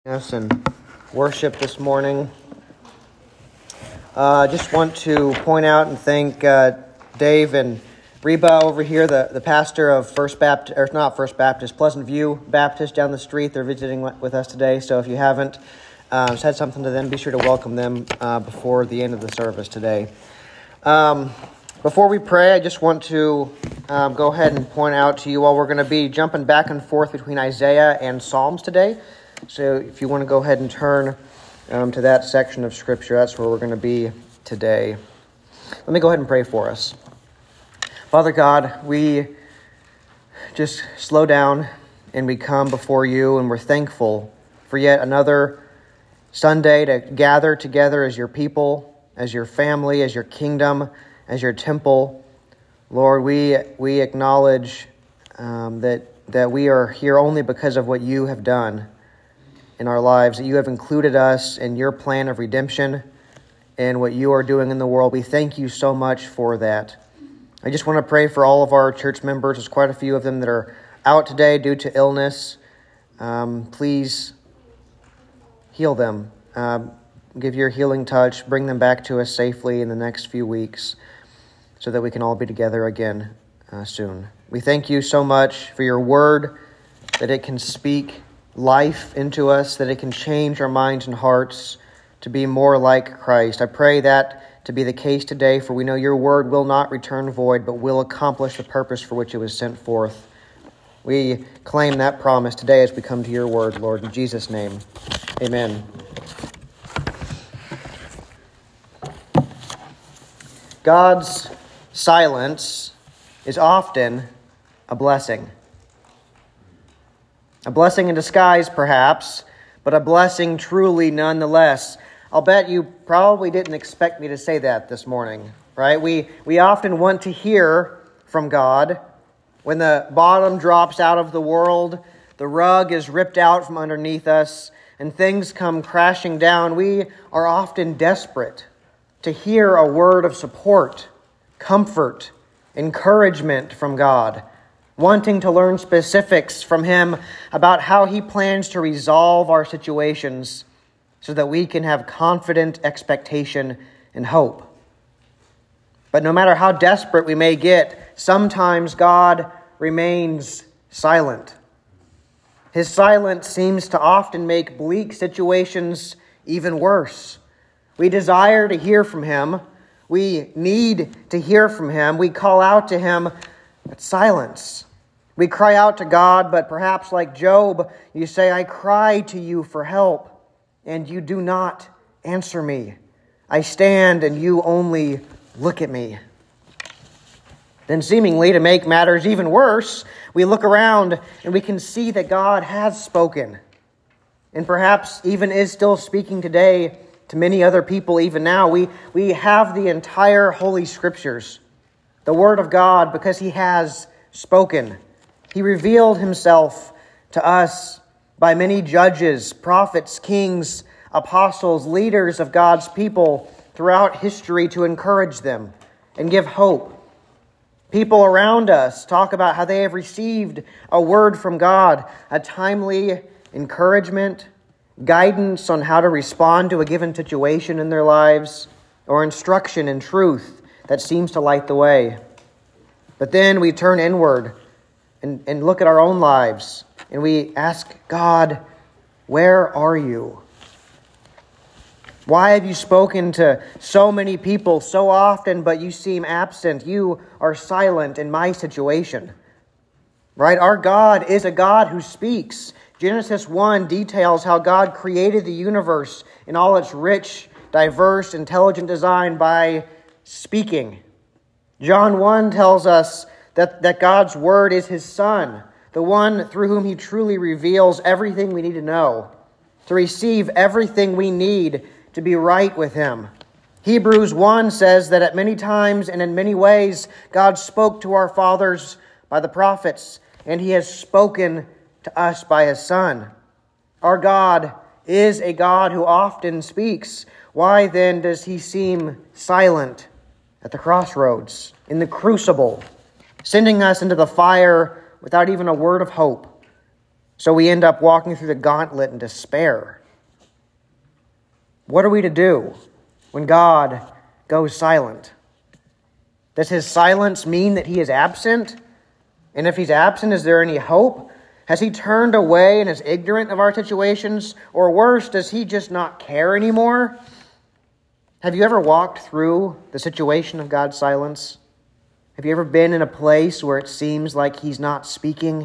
Us and worship this morning. Just want to point out and thank Dave and Reba over here, the pastor of Pleasant View Baptist down the street. They're visiting with us today, so if you haven't said something to them, be sure to welcome them before the end of the service today. Before we pray, I just want to go ahead and point out to you all, we're going to be jumping back and forth between Isaiah and Psalms today. So if you want to go ahead and turn to that section of Scripture, that's where we're going to be today. Let me go ahead and pray for us. Father God, we just slow down and we come before you, and we're thankful for yet another Sunday to gather together as your people, as your family, as your kingdom, as your temple. Lord, we acknowledge that we are here only because of what you have done in our lives, that you have included us in your plan of redemption and what you are doing in the world. We thank you so much for that. I just want to pray for all of our church members. There's quite a few of them that are out today due to illness. Please heal them. Give your healing touch. Bring them back to us safely in the next few weeks so that we can all be together again soon. We thank you so much for your word, that it can speak life into us, that it can change our minds and hearts to be more like Christ. I pray that to be the case today, for we know your word will not return void, but will accomplish the purpose for which it was sent forth. We claim that promise today as we come to your word, Lord, in Jesus' name. Amen. God's silence is often a blessing. A blessing in disguise, perhaps, but a blessing truly nonetheless. I'll bet you probably didn't expect me to say that this morning, right? We often want to hear from God when the bottom drops out of the world, the rug is ripped out from underneath us, and things come crashing down. We are often desperate to hear a word of support, comfort, encouragement from God, wanting to learn specifics from Him about how He plans to resolve our situations so that we can have confident expectation and hope. But no matter how desperate we may get, sometimes God remains silent. His silence seems to often make bleak situations even worse. We desire to hear from Him. We need to hear from Him. We call out to Him, but silence. We cry out to God, but perhaps like Job, you say, I cry to you for help, and you do not answer me. I stand, and you only look at me. Then seemingly to make matters even worse, we look around and we can see that God has spoken, and perhaps even is still speaking today to many other people even now. We have the entire Holy Scriptures, the Word of God, because He has spoken. He revealed Himself to us by many judges, prophets, kings, apostles, leaders of God's people throughout history to encourage them and give hope. People around us talk about how they have received a word from God, a timely encouragement, guidance on how to respond to a given situation in their lives, or instruction in truth that seems to light the way. But then we turn inward and look at our own lives, and we ask God, where are you? Why have you spoken to so many people so often, but you seem absent? You are silent in my situation. Right? Our God is a God who speaks. Genesis 1 details how God created the universe in all its rich, diverse, intelligent design by speaking. John 1 tells us that God's Word is His Son, the one through whom He truly reveals everything we need to know, to receive everything we need to be right with Him. Hebrews 1 says that at many times and in many ways, God spoke to our fathers by the prophets, and He has spoken to us by His Son. Our God is a God who often speaks. Why then does He seem silent at the crossroads, in the crucible, sending us into the fire without even a word of hope? So we end up walking through the gauntlet in despair. What are we to do when God goes silent? Does his silence mean that he is absent? And if he's absent, is there any hope? Has he turned away and is ignorant of our situations? Or worse, does he just not care anymore? Have you ever walked through the situation of God's silence? Have you ever been in a place where it seems like he's not speaking?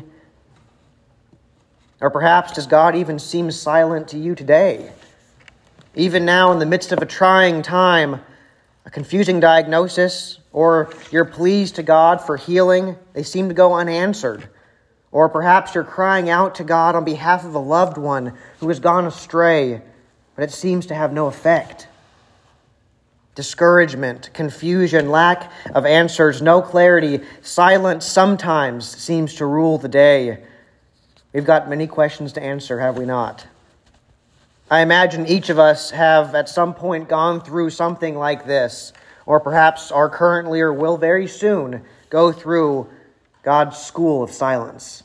Or perhaps does God even seem silent to you today? Even now in the midst of a trying time, a confusing diagnosis, or your pleas to God for healing, they seem to go unanswered. Or perhaps you're crying out to God on behalf of a loved one who has gone astray, but it seems to have no effect. Discouragement, confusion, lack of answers, no clarity, silence sometimes seems to rule the day. We've got many questions to answer, have we not? I imagine each of us have at some point gone through something like this, or perhaps are currently or will very soon go through God's school of silence.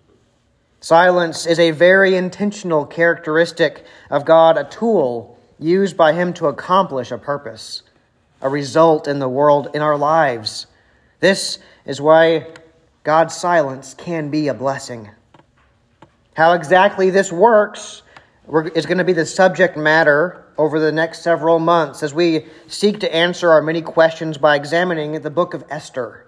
Silence is a very intentional characteristic of God, a tool used by him to accomplish a purpose, a result in the world, in our lives. This is why God's silence can be a blessing. How exactly this works is going to be the subject matter over the next several months as we seek to answer our many questions by examining the book of Esther.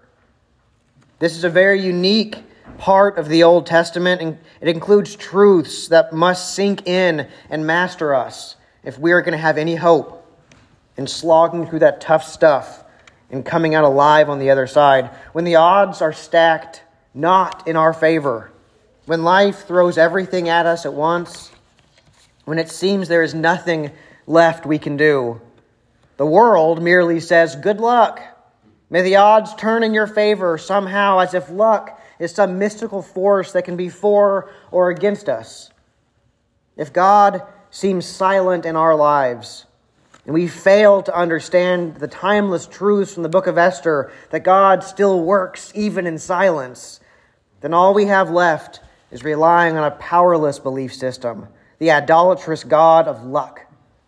This is a very unique part of the Old Testament, and it includes truths that must sink in and master us if we are going to have any hope in slogging through that tough stuff and coming out alive on the other side. When the odds are stacked not in our favor, when life throws everything at us at once, when it seems there is nothing left we can do, the world merely says, "Good luck. May the odds turn in your favor somehow," as if luck is some mystical force that can be for or against us. If God seems silent in our lives, and we fail to understand the timeless truths from the book of Esther, that God still works even in silence, then all we have left is relying on a powerless belief system, the idolatrous God of luck.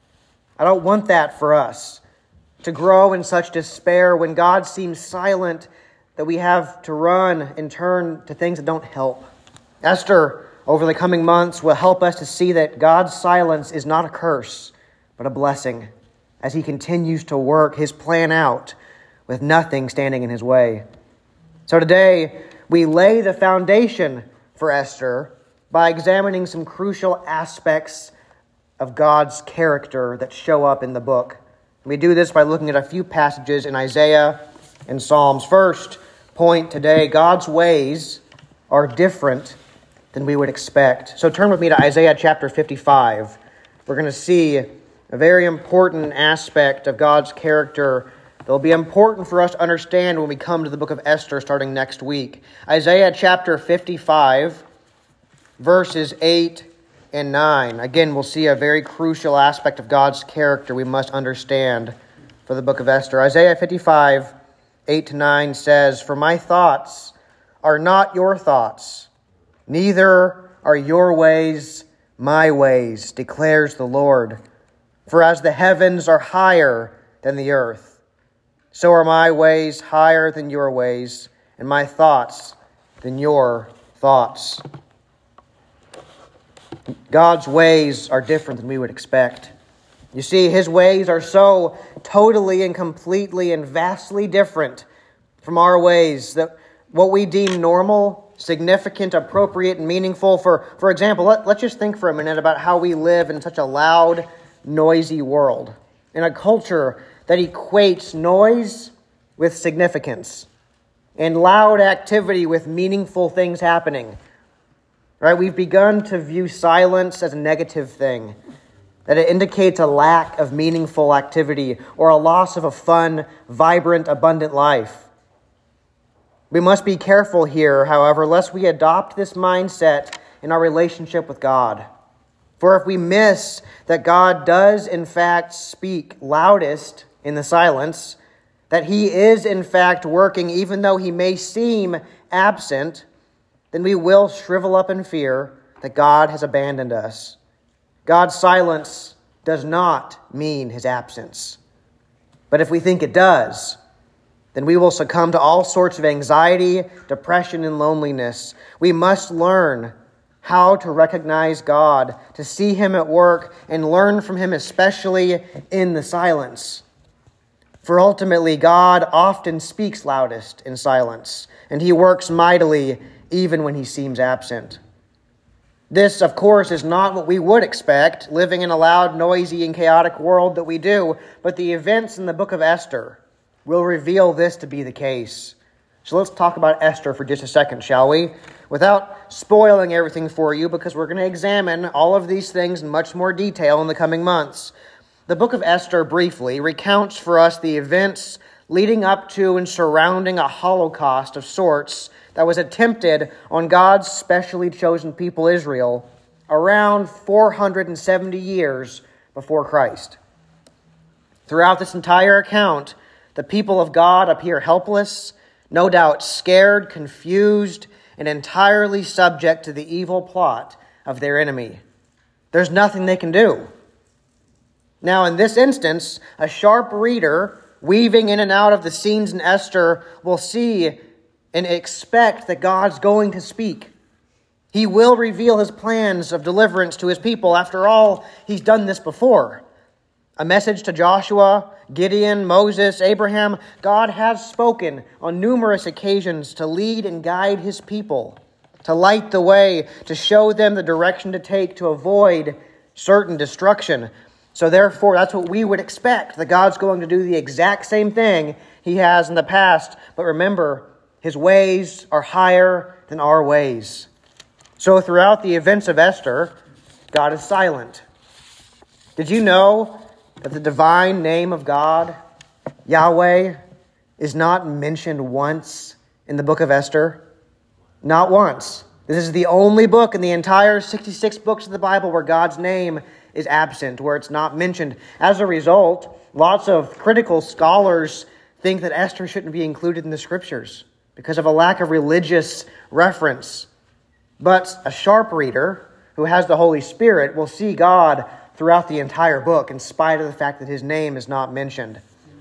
I don't want that for us, to grow in such despair when God seems silent that we have to run and turn to things that don't help. Esther, over the coming months, will help us to see that God's silence is not a curse, but a blessing, as he continues to work his plan out with nothing standing in his way. So today, we lay the foundation for Esther by examining some crucial aspects of God's character that show up in the book. We do this by looking at a few passages in Isaiah and Psalms. First point today, God's ways are different than we would expect. So turn with me to Isaiah chapter 55. We're going to see a very important aspect of God's character that will be important for us to understand when we come to the book of Esther starting next week. Isaiah chapter 55, verses 8 and 9. Again, we'll see a very crucial aspect of God's character we must understand for the book of Esther. Isaiah 55, 8 to 9 says, "For my thoughts are not your thoughts, neither are your ways my ways, declares the Lord. For as the heavens are higher than the earth, so are my ways higher than your ways, and my thoughts than your thoughts." God's ways are different than we would expect. You see, his ways are so totally and completely and vastly different from our ways that what we deem normal, significant, appropriate, and meaningful, for example, let's just think for a minute about how we live in such a loud, noisy world, in a culture that equates noise with significance and loud activity with meaningful things happening. Right? We've begun to view silence as a negative thing, that it indicates a lack of meaningful activity or a loss of a fun, vibrant, abundant life. We must be careful here, however, lest we adopt this mindset in our relationship with God. For if we miss that God does in fact speak loudest in the silence, that he is in fact working even though he may seem absent, then we will shrivel up in fear, that God has abandoned us. God's silence does not mean his absence. But if we think it does, then we will succumb to all sorts of anxiety, depression, and loneliness. We must learn how to recognize God, to see him at work, and learn from him, especially in the silence. For ultimately, God often speaks loudest in silence, and he works mightily even when he seems absent. This, of course, is not what we would expect, living in a loud, noisy, and chaotic world that we do, but the events in the book of Esther will reveal this to be the case. So let's talk about Esther for just a second, shall we? Without spoiling everything for you, because we're going to examine all of these things in much more detail in the coming months. The book of Esther briefly recounts for us the events leading up to and surrounding a holocaust of sorts that was attempted on God's specially chosen people Israel around 470 years before Christ. Throughout this entire account, the people of God appear helpless, no doubt scared, confused, and entirely subject to the evil plot of their enemy. There's nothing they can do. Now, in this instance, a sharp reader, weaving in and out of the scenes in Esther, will see and expect that God's going to speak. He will reveal his plans of deliverance to his people. After all, he's done this before. A message to Joshua, Gideon, Moses, Abraham. God has spoken on numerous occasions to lead and guide his people, to light the way, to show them the direction to take to avoid certain destruction. So therefore, that's what we would expect, that God's going to do the exact same thing he has in the past. But remember, his ways are higher than our ways. So throughout the events of Esther, God is silent. Did you know that the divine name of God, Yahweh, is not mentioned once in the book of Esther? Not once. This is the only book in the entire 66 books of the Bible where God's name is absent, where it's not mentioned. As a result, lots of critical scholars think that Esther shouldn't be included in the scriptures because of a lack of religious reference. But a sharp reader who has the Holy Spirit will see God throughout the entire book, in spite of the fact that his name is not mentioned.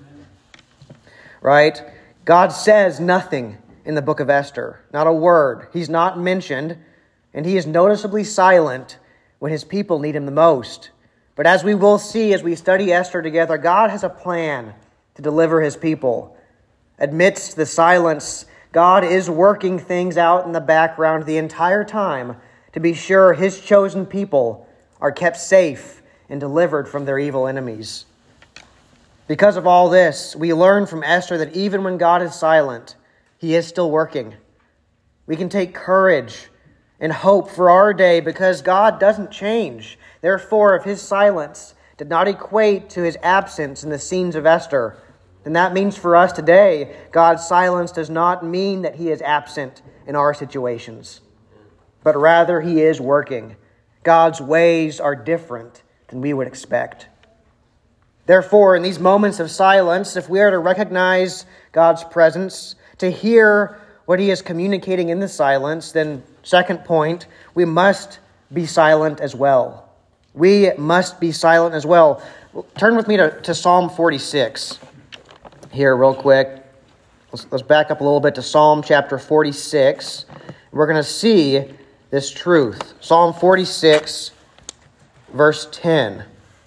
Right? God says nothing in the book of Esther. Not a word. He's not mentioned, and he is noticeably silent when his people need him the most. But as we will see as we study Esther together, God has a plan to deliver his people. Amidst the silence, God is working things out in the background the entire time to be sure his chosen people are kept safe and delivered from their evil enemies. Because of all this, we learn from Esther that even when God is silent, he is still working. We can take courage and hope for our day because God doesn't change. Therefore, if his silence did not equate to his absence in the scenes of Esther, then that means for us today, God's silence does not mean that he is absent in our situations, but rather he is working. God's ways are different than we would expect. Therefore, in these moments of silence, if we are to recognize God's presence, to hear what he is communicating in the silence, then second point, we must be silent as well. We must be silent as well. Turn with me to Psalm 46 here real quick. Let's back up a little bit to Psalm chapter 46. We're going to see this truth. Psalm 46, verse 10.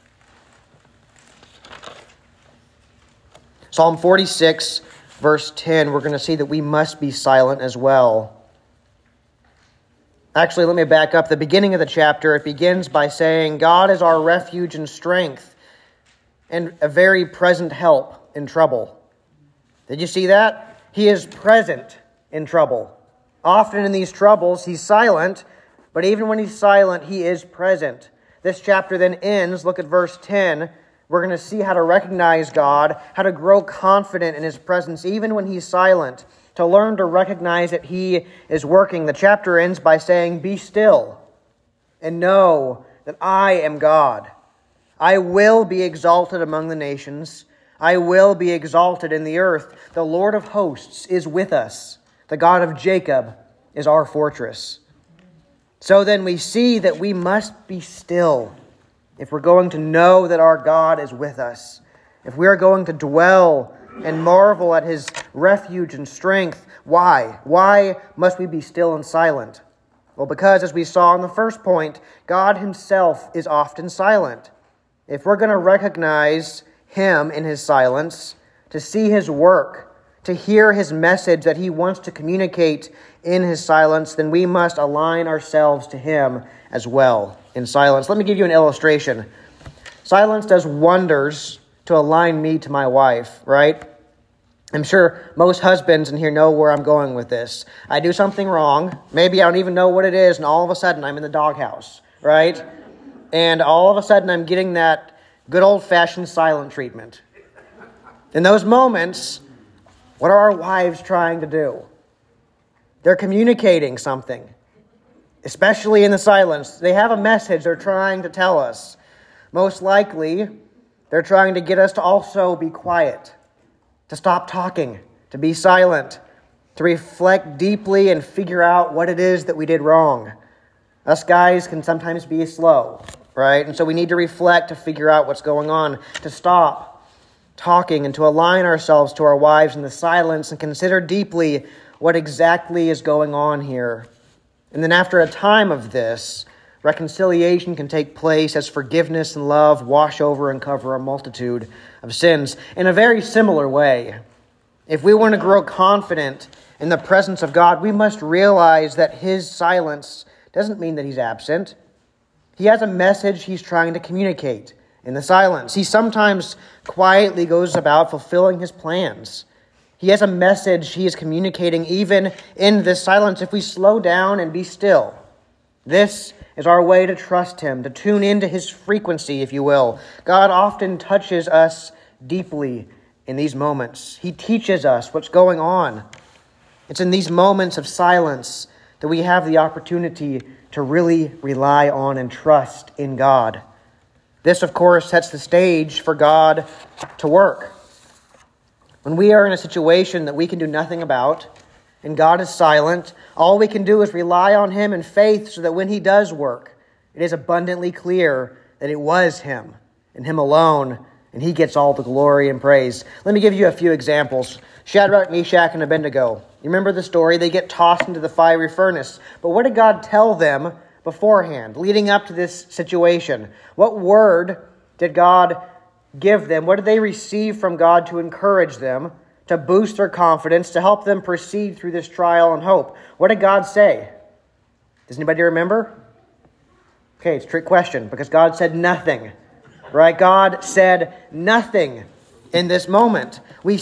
Psalm 46, verse 10, we're going to see that we must be silent as well. Actually, let me back up. The beginning of the chapter, it begins by saying, God is our refuge and strength and a very present help in trouble. Did you see that? He is present in trouble. Often in these troubles, he's silent, but even when he's silent, he is present. This chapter then ends, look at verse 10. We're going to see how to recognize God, how to grow confident in his presence even when he's silent, to learn to recognize that he is working. The chapter ends by saying, be still and know that I am God. I will be exalted among the nations. I will be exalted in the earth. The Lord of hosts is with us. The God of Jacob is our fortress. So then we see that we must be still if we're going to know that our God is with us. If we are going to dwell and marvel at his refuge and strength, why? Why must we be still and silent? Well, because as we saw in the first point, God himself is often silent. If we're going to recognize him in his silence, to see his work, to hear his message that he wants to communicate in his silence, then we must align ourselves to him as well in silence. Let me give you an illustration. Silence does wonders to align me to my wife, right? I'm sure most husbands in here know where I'm going with this. I do something wrong. Maybe I don't even know what it is, and all of a sudden I'm in the doghouse, right? And all of a sudden I'm getting that good old-fashioned silent treatment. In those moments, what are our wives trying to do? They're communicating something, especially in the silence. They have a message they're trying to tell us. Most likely, they're trying to get us to also be quiet, to stop talking, to be silent, to reflect deeply and figure out what it is that we did wrong. Us guys can sometimes be slow, right? And so we need to reflect to figure out what's going on, to stop talking and to align ourselves to our wives in the silence and consider deeply what exactly is going on here. And then after a time of this, reconciliation can take place as forgiveness and love wash over and cover a multitude of sins. In a very similar way, if we want to grow confident in the presence of God, we must realize that his silence doesn't mean that he's absent. He has a message he's trying to communicate in the silence. He sometimes quietly goes about fulfilling his plans. He has a message he is communicating even in this silence if we slow down and be still. This is our way to trust him, to tune into his frequency, if you will. God often touches us deeply in these moments. He teaches us what's going on. It's in these moments of silence that we have the opportunity to really rely on and trust in God. This, of course, sets the stage for God to work. When we are in a situation that we can do nothing about, and God is silent, all we can do is rely on him in faith so that when he does work, it is abundantly clear that it was him and him alone, and he gets all the glory and praise. Let me give you a few examples. Shadrach, Meshach, and Abednego. You remember the story? They get tossed into the fiery furnace. But what did God tell them beforehand, leading up to this situation? What word did God give them? What did they receive from God to encourage them, to boost their confidence, to help them proceed through this trial and hope? What did God say? Does anybody remember? Okay, it's a trick question because God said nothing, right? God said nothing in this moment.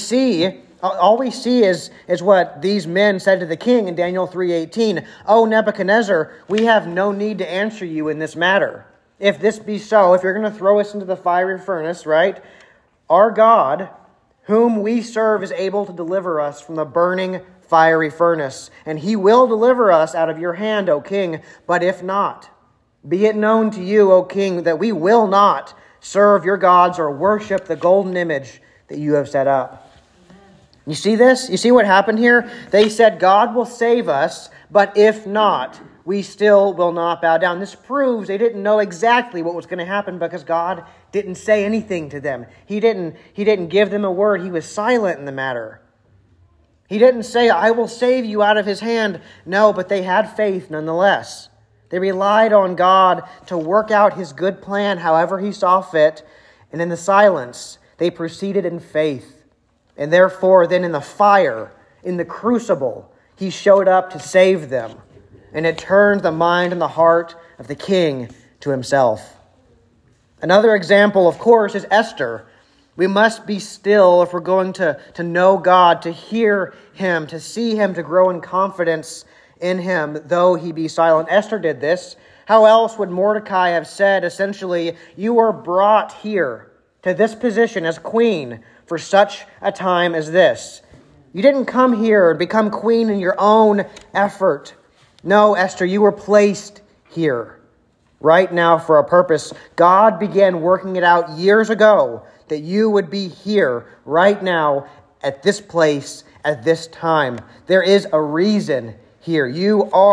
All we see is what these men said to the king in Daniel 3:18. "O Nebuchadnezzar, we have no need to answer you in this matter. If this be so, if you're going to throw us into the fiery furnace, right? Our God, whom we serve, is able to deliver us from the burning fiery furnace, and he will deliver us out of your hand, O king. But if not, be it known to you, O king, that we will not serve your gods or worship the golden image that you have set up." You see this? You see what happened here? They said, God will save us, but if not, we still will not bow down. This proves they didn't know exactly what was going to happen because God didn't say anything to them. He didn't give them a word. He was silent in the matter. He didn't say, I will save you out of his hand. No, but they had faith nonetheless. They relied on God to work out his good plan however he saw fit. And in the silence, they proceeded in faith. And therefore, then in the fire, in the crucible, he showed up to save them. And it turned the mind and the heart of the king to himself. Another example, of course, is Esther. We must be still if we're going to know God, to hear him, to see him, to grow in confidence in him, though he be silent. Esther did this. How else would Mordecai have said, essentially, you were brought here to this position as queen for such a time as this? You didn't come here and become queen in your own effort. No, Esther, you were placed here right now for a purpose. God began working it out years ago that you would be here right now at this place at this time. There is a reason here. You are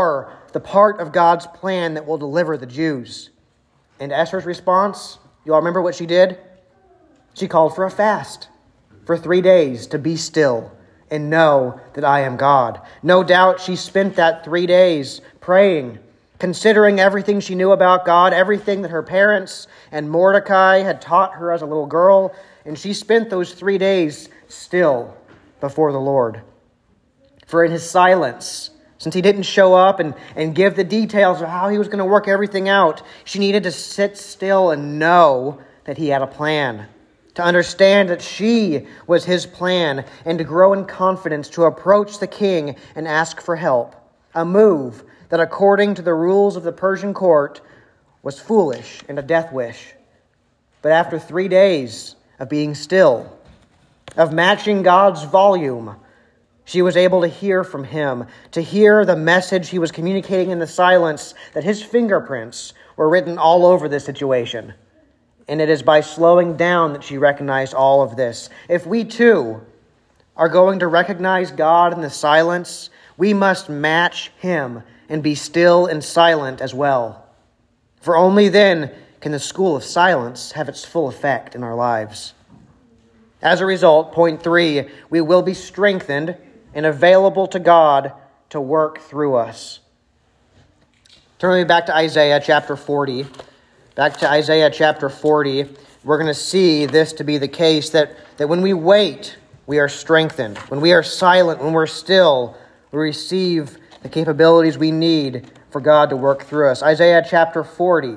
the part of God's plan that will deliver the Jews. And Esther's response, you all remember what she did? She called for a fast for 3 days to be still and know that I am God. No doubt she spent that 3 days praying, considering everything she knew about God, everything that her parents and Mordecai had taught her as a little girl, and she spent those 3 days still before the Lord. For in his silence, since he didn't show up and give the details of how he was going to work everything out, she needed to sit still and know that he had a plan, to understand that she was his plan, and to grow in confidence to approach the king and ask for help. A move that, according to the rules of the Persian court, was foolish and a death wish. But after 3 days of being still, of matching God's volume, she was able to hear from him, to hear the message he was communicating in the silence, that his fingerprints were written all over the situation. And it is by slowing down that she recognized all of this. If we too are going to recognize God in the silence, we must match him and be still and silent as well. For only then can the school of silence have its full effect in our lives. As a result, point 3, we will be strengthened and available to God to work through us. Turn me back to Isaiah chapter 40. Back to Isaiah chapter 40, we're going to see this to be the case, that when we wait, we are strengthened. When we are silent, when we're still, we receive the capabilities we need for God to work through us. Isaiah chapter 40,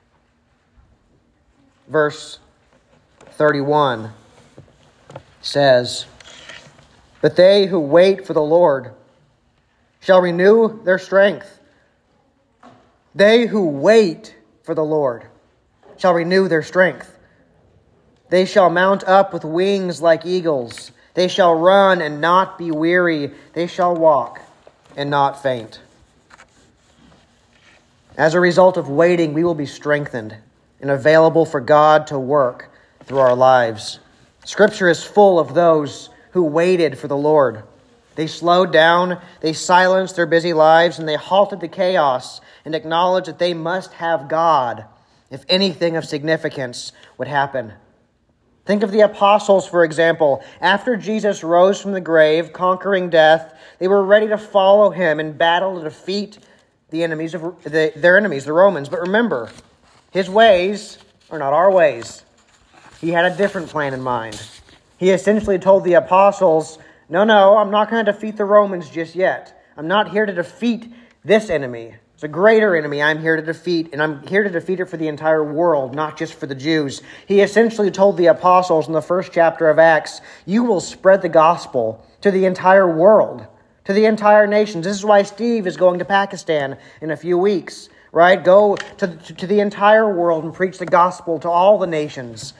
verse 31 says, "But they who wait for the Lord shall renew their strength. They who wait for the Lord shall renew their strength. They shall mount up with wings like eagles. They shall run and not be weary. They shall walk and not faint." As a result of waiting, we will be strengthened and available for God to work through our lives. Scripture is full of those who waited for the Lord. They slowed down, they silenced their busy lives, and they halted the chaos and acknowledged that they must have God if anything of significance would happen. Think of the apostles, for example. After Jesus rose from the grave, conquering death, they were ready to follow him in battle to defeat their enemies, the Romans. But remember, his ways are not our ways. He had a different plan in mind. He essentially told the apostles, no, I'm not going to defeat the Romans just yet. I'm not here to defeat this enemy. It's a greater enemy I'm here to defeat, and I'm here to defeat it for the entire world, not just for the Jews. He essentially told the apostles in the first chapter of Acts, you will spread the gospel to the entire world, to the entire nations. This is why Steve is going to Pakistan in a few weeks, right? Go to the entire world and preach the gospel to all the nations.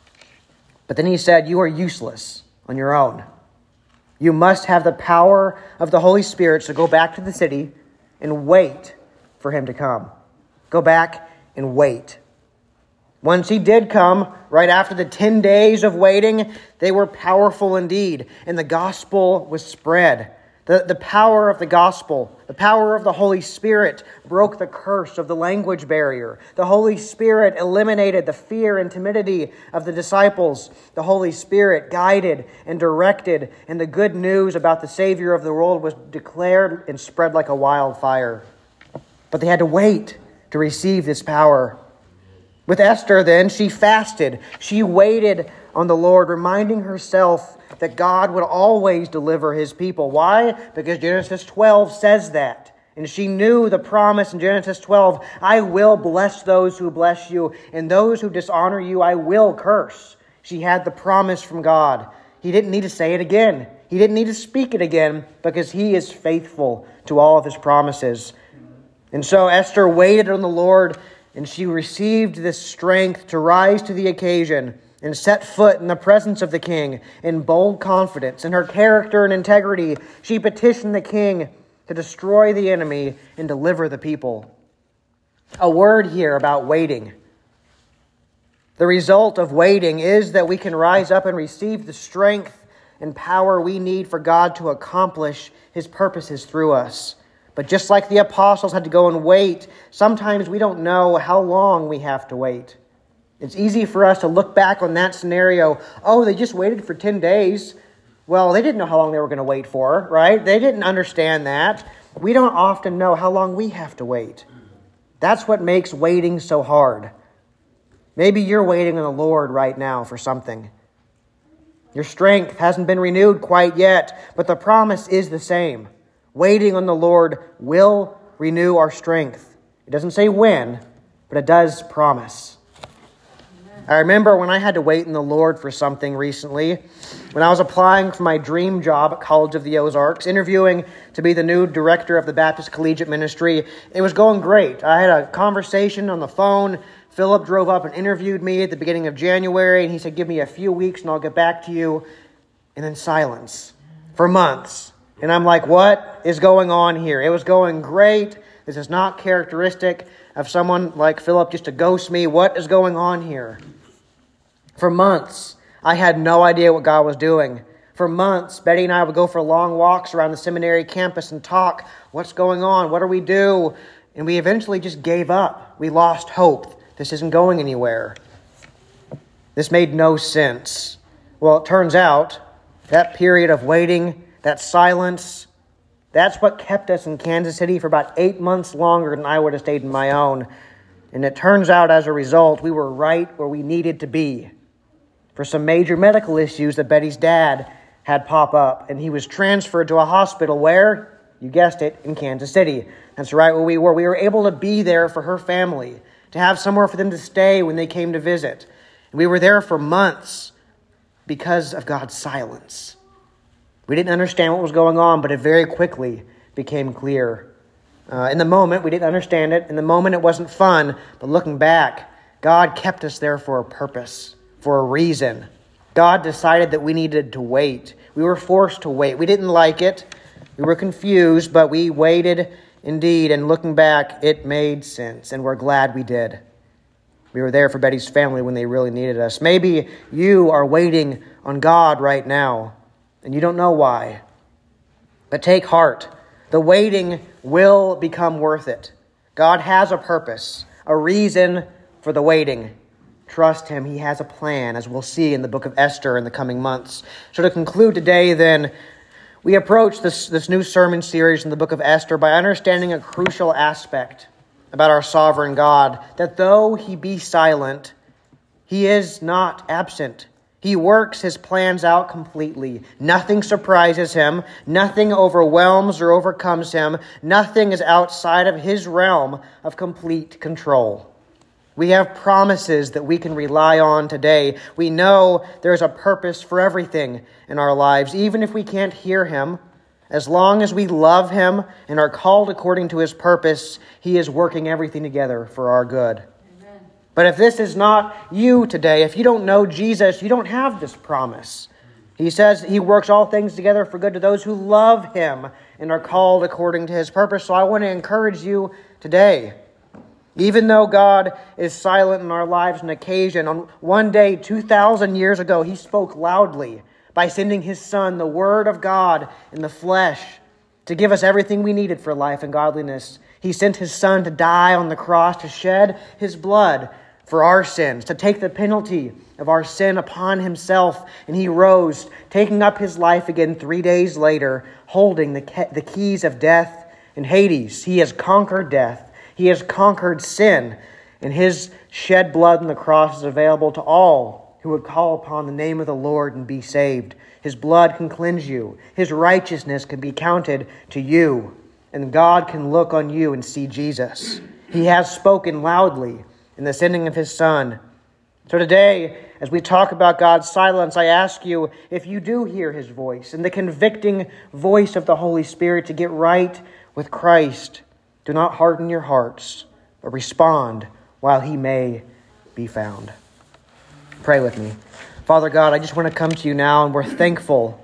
But then he said, you are useless on your own. You must have the power of the Holy Spirit, so go back to the city and wait for him to come. Go back and wait. Once he did come, right after the 10 days of waiting, they were powerful indeed, and the gospel was spread. The power of the gospel, the power of the Holy Spirit broke the curse of the language barrier. The Holy Spirit eliminated the fear and timidity of the disciples. The Holy Spirit guided and directed, and the good news about the Savior of the world was declared and spread like a wildfire. But they had to wait to receive this power. With Esther, then, she fasted. She waited on the Lord, reminding herself that God would always deliver his people. Why? Because Genesis 12 says that. And she knew the promise in Genesis 12, I will bless those who bless you, and those who dishonor you I will curse. She had the promise from God. He didn't need to say it again. He didn't need to speak it again, because he is faithful to all of his promises. And so Esther waited on the Lord, and she received this strength to rise to the occasion and set foot in the presence of the king in bold confidence. In her character and integrity, she petitioned the king to destroy the enemy and deliver the people. A word here about waiting. The result of waiting is that we can rise up and receive the strength and power we need for God to accomplish his purposes through us. But just like the apostles had to go and wait, sometimes we don't know how long we have to wait. It's easy for us to look back on that scenario. Oh, they just waited for 10 days. Well, they didn't know how long they were going to wait for, right? They didn't understand that. We don't often know how long we have to wait. That's what makes waiting so hard. Maybe you're waiting on the Lord right now for something. Your strength hasn't been renewed quite yet, but the promise is the same. Waiting on the Lord will renew our strength. It doesn't say when, but it does promise. I remember when I had to wait in the Lord for something recently, when I was applying for my dream job at College of the Ozarks, interviewing to be the new director of the Baptist Collegiate Ministry. It was going great. I had a conversation on the phone. Philip drove up and interviewed me at the beginning of January, and he said, give me a few weeks and I'll get back to you. And then silence for months. And I'm like, what is going on here? It was going great. This is not characteristic of someone like Philip just to ghost me. What is going on here? For months, I had no idea what God was doing. For months, Betty and I would go for long walks around the seminary campus and talk. What's going on? What do we do? And we eventually just gave up. We lost hope. This isn't going anywhere. This made no sense. Well, it turns out that period of waiting, that silence, that's what kept us in Kansas City for about 8 months longer than I would have stayed in my own. And it turns out, as a result, we were right where we needed to be for some major medical issues that Betty's dad had pop up. And he was transferred to a hospital where, you guessed it, in Kansas City. That's right where we were. We were able to be there for her family, to have somewhere for them to stay when they came to visit. And we were there for months because of God's silence. We didn't understand what was going on, but it very quickly became clear. In the moment, we didn't understand it. In the moment, it wasn't fun. But looking back, God kept us there for a purpose, for a reason. God decided that we needed to wait. We were forced to wait. We didn't like it. We were confused, but we waited indeed. And looking back, it made sense. And we're glad we did. We were there for Betty's family when they really needed us. Maybe you are waiting on God right now, and you don't know why. But take heart. The waiting will become worth it. God has a purpose, a reason for the waiting. Trust Him. He has a plan, as we'll see in the book of Esther in the coming months. So to conclude today, then, we approach this new sermon series in the book of Esther by understanding a crucial aspect about our sovereign God, that though He be silent, He is not absent. He works His plans out completely. Nothing surprises Him. Nothing overwhelms or overcomes Him. Nothing is outside of His realm of complete control. We have promises that we can rely on today. We know there's a purpose for everything in our lives, even if we can't hear Him. As long as we love Him and are called according to His purpose, He is working everything together for our good. But if this is not you today, if you don't know Jesus, you don't have this promise. He says He works all things together for good to those who love Him and are called according to His purpose. So I want to encourage you today. Even though God is silent in our lives on occasion, on one day 2,000 years ago, He spoke loudly by sending His Son, the Word of God in the flesh, to give us everything we needed for life and godliness. He sent His Son to die on the cross, to shed His blood for our sins, to take the penalty of our sin upon Himself. And He rose, taking up His life again 3 days later, holding the keys of death and Hades. He has conquered death. He has conquered sin. And His shed blood on the cross is available to all who would call upon the name of the Lord and be saved. His blood can cleanse you. His righteousness can be counted to you. And God can look on you and see Jesus. He has spoken loudly in the sending of His Son. So today, as we talk about God's silence, I ask you if you do hear His voice and the convicting voice of the Holy Spirit to get right with Christ, do not harden your hearts, but respond while He may be found. Pray with me. Father God, I just want to come to you now, and we're thankful.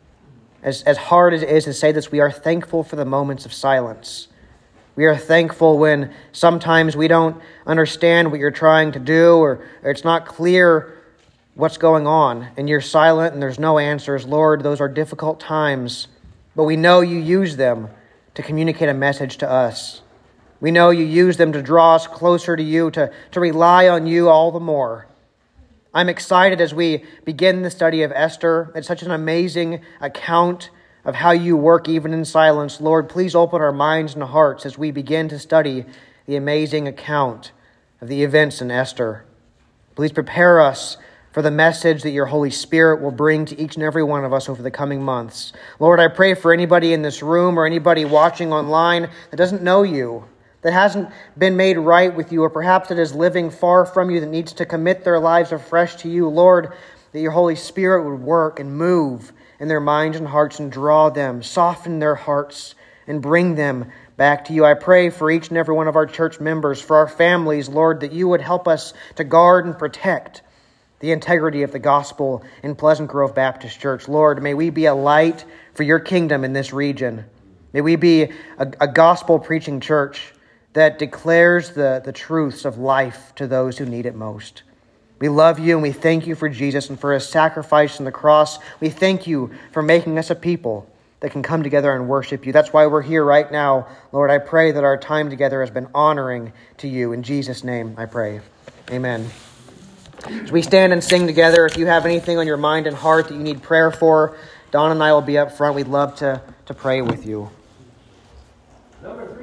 As hard as it is to say this, we are thankful for the moments of silence. We are thankful when sometimes we don't understand what you're trying to do, or it's not clear what's going on, and you're silent and there's no answers. Lord, those are difficult times, but we know you use them to communicate a message to us. We know you use them to draw us closer to you, to rely on you all the more. I'm excited as we begin the study of Esther. It's such an amazing account of how you work even in silence. Lord, please open our minds and hearts as we begin to study the amazing account of the events in Esther. Please prepare us for the message that your Holy Spirit will bring to each and every one of us over the coming months. Lord, I pray for anybody in this room or anybody watching online that doesn't know you, that hasn't been made right with you, or perhaps that is living far from you, that needs to commit their lives afresh to you. Lord, that your Holy Spirit would work and move in their minds and hearts and draw them, soften their hearts, and bring them back to you. I pray for each and every one of our church members, for our families, Lord, that you would help us to guard and protect the integrity of the gospel in Pleasant Grove Baptist Church. Lord, may we be a light for your kingdom in this region. May we be a gospel-preaching church that declares the truths of life to those who need it most. We love you and we thank you for Jesus and for his sacrifice on the cross. We thank you for making us a people that can come together and worship you. That's why we're here right now. Lord, I pray that our time together has been honoring to you. In Jesus' name I pray. Amen. As we stand and sing together, if you have anything on your mind and heart that you need prayer for, Don and I will be up front. We'd love to pray with you.